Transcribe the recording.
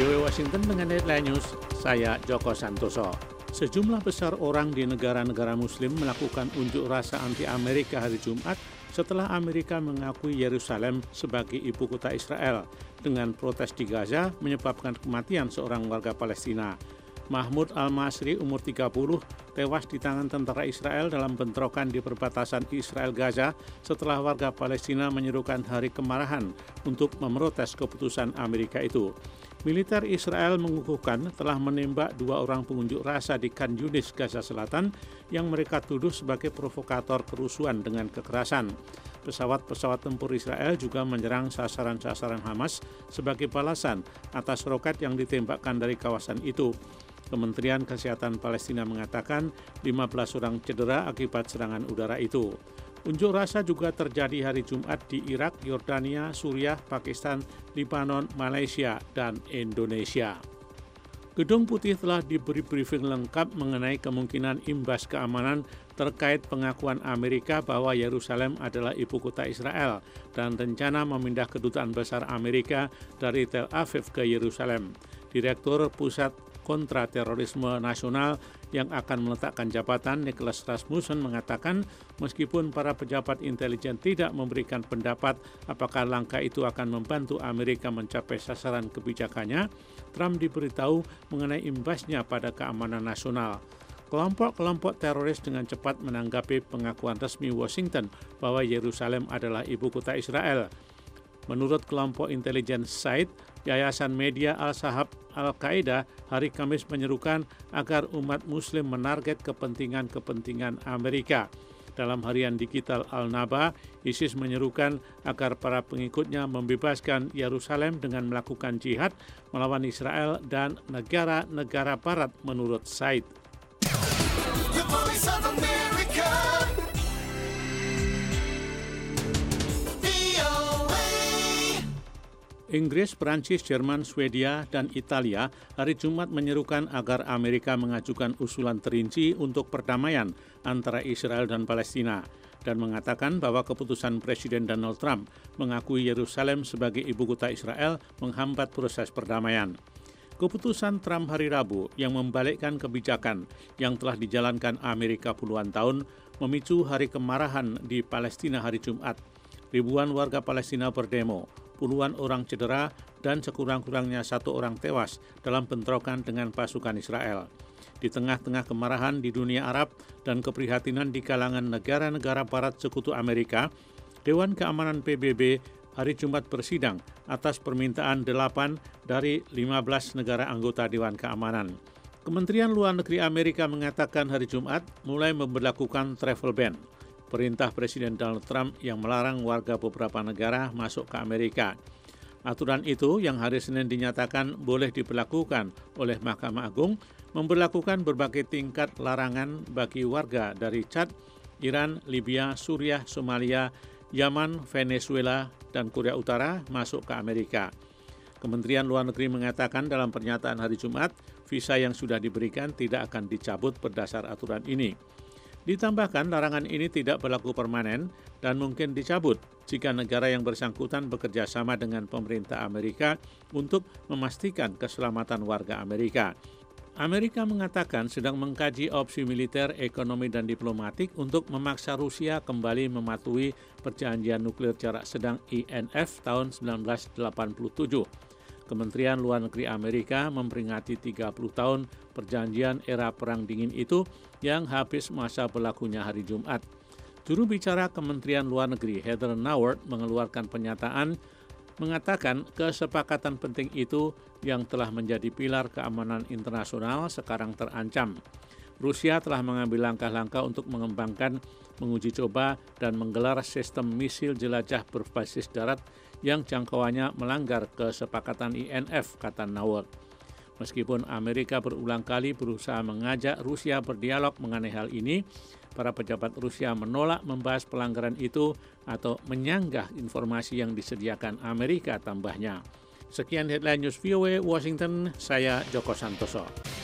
VOA Washington dengan Headline News, saya Joko Santoso. Sejumlah besar orang di negara-negara Muslim melakukan unjuk rasa anti-Amerika hari Jumat setelah Amerika mengakui Yerusalem sebagai ibu kota Israel. Dengan protes di Gaza menyebabkan kematian seorang warga Palestina. Mahmud Al-Masri, umur 30, tewas di tangan tentara Israel dalam bentrokan di perbatasan Israel-Gaza setelah warga Palestina menyerukan hari kemarahan untuk memprotes keputusan Amerika itu. Militer Israel mengukuhkan telah menembak 2 orang pengunjuk rasa di Khan Yunis, Gaza Selatan yang mereka tuduh sebagai provokator kerusuhan dengan kekerasan. Pesawat-pesawat tempur Israel juga menyerang sasaran-sasaran Hamas sebagai balasan atas roket yang ditembakkan dari kawasan itu. Kementerian Kesehatan Palestina mengatakan 15 orang cedera akibat serangan udara itu. Unjuk rasa juga terjadi hari Jumat di Irak, Yordania, Suriah, Pakistan, Lebanon, Malaysia, dan Indonesia. Gedung Putih telah diberi briefing lengkap mengenai kemungkinan imbas keamanan terkait pengakuan Amerika bahwa Yerusalem adalah ibu kota Israel dan rencana memindah kedutaan besar Amerika dari Tel Aviv ke Yerusalem. Direktur Pusat Kontraterorisme Nasional yang akan meletakkan jabatan, Nicholas Rasmussen, mengatakan meskipun para pejabat intelijen tidak memberikan pendapat apakah langkah itu akan membantu Amerika mencapai sasaran kebijakannya, Trump diberitahu mengenai imbasnya pada keamanan nasional. Kelompok-kelompok teroris dengan cepat menanggapi pengakuan resmi Washington bahwa Yerusalem adalah ibu kota Israel. Menurut kelompok intelijen SITE, Yayasan Media Al-Sahab Al-Qaeda hari Kamis menyerukan agar umat Muslim menarget kepentingan-kepentingan Amerika. Dalam harian digital Al-Naba, ISIS menyerukan agar para pengikutnya membebaskan Yerusalem dengan melakukan jihad melawan Israel dan negara-negara Barat menurut SITE. Inggris, Prancis, Jerman, Swedia, dan Italia hari Jumat menyerukan agar Amerika mengajukan usulan terinci untuk perdamaian antara Israel dan Palestina dan mengatakan bahwa keputusan Presiden Donald Trump mengakui Yerusalem sebagai ibu kota Israel menghambat proses perdamaian. Keputusan Trump hari Rabu yang membalikkan kebijakan yang telah dijalankan Amerika puluhan tahun memicu hari kemarahan di Palestina hari Jumat. Ribuan warga Palestina berdemo, puluhan orang cedera, dan sekurang-kurangnya 1 orang tewas dalam bentrokan dengan pasukan Israel. Di tengah-tengah kemarahan di dunia Arab dan keprihatinan di kalangan negara-negara Barat Sekutu Amerika, Dewan Keamanan PBB hari Jumat bersidang atas permintaan 8 dari 15 negara anggota Dewan Keamanan. Kementerian Luar Negeri Amerika mengatakan hari Jumat mulai memberlakukan travel ban, perintah Presiden Donald Trump yang melarang warga beberapa negara masuk ke Amerika. Aturan itu yang hari Senin dinyatakan boleh diberlakukan oleh Mahkamah Agung, memberlakukan berbagai tingkat larangan bagi warga dari Chad, Iran, Libya, Suriah, Somalia, Yaman, Venezuela, dan Korea Utara masuk ke Amerika. Kementerian Luar Negeri mengatakan dalam pernyataan hari Jumat, visa yang sudah diberikan tidak akan dicabut berdasar aturan ini. Ditambahkan, larangan ini tidak berlaku permanen dan mungkin dicabut jika negara yang bersangkutan bekerja sama dengan pemerintah Amerika untuk memastikan keselamatan warga Amerika. Amerika mengatakan sedang mengkaji opsi militer, ekonomi, dan diplomatik untuk memaksa Rusia kembali mematuhi perjanjian nuklir jarak sedang INF tahun 1987. Kementerian Luar Negeri Amerika memperingati 30 tahun perjanjian era Perang Dingin itu yang habis masa berlakunya hari Jumat. Juru bicara Kementerian Luar Negeri Heather Nauert mengeluarkan pernyataan mengatakan kesepakatan penting itu yang telah menjadi pilar keamanan internasional sekarang terancam. Rusia telah mengambil langkah-langkah untuk mengembangkan, menguji coba, dan menggelar sistem misil jelajah berbasis darat yang jangkauannya melanggar kesepakatan INF, kata Nauert. Meskipun Amerika berulang kali berusaha mengajak Rusia berdialog mengenai hal ini, para pejabat Rusia menolak membahas pelanggaran itu atau menyanggah informasi yang disediakan Amerika, tambahnya. Sekian Headline News VOA Washington, saya Joko Santoso.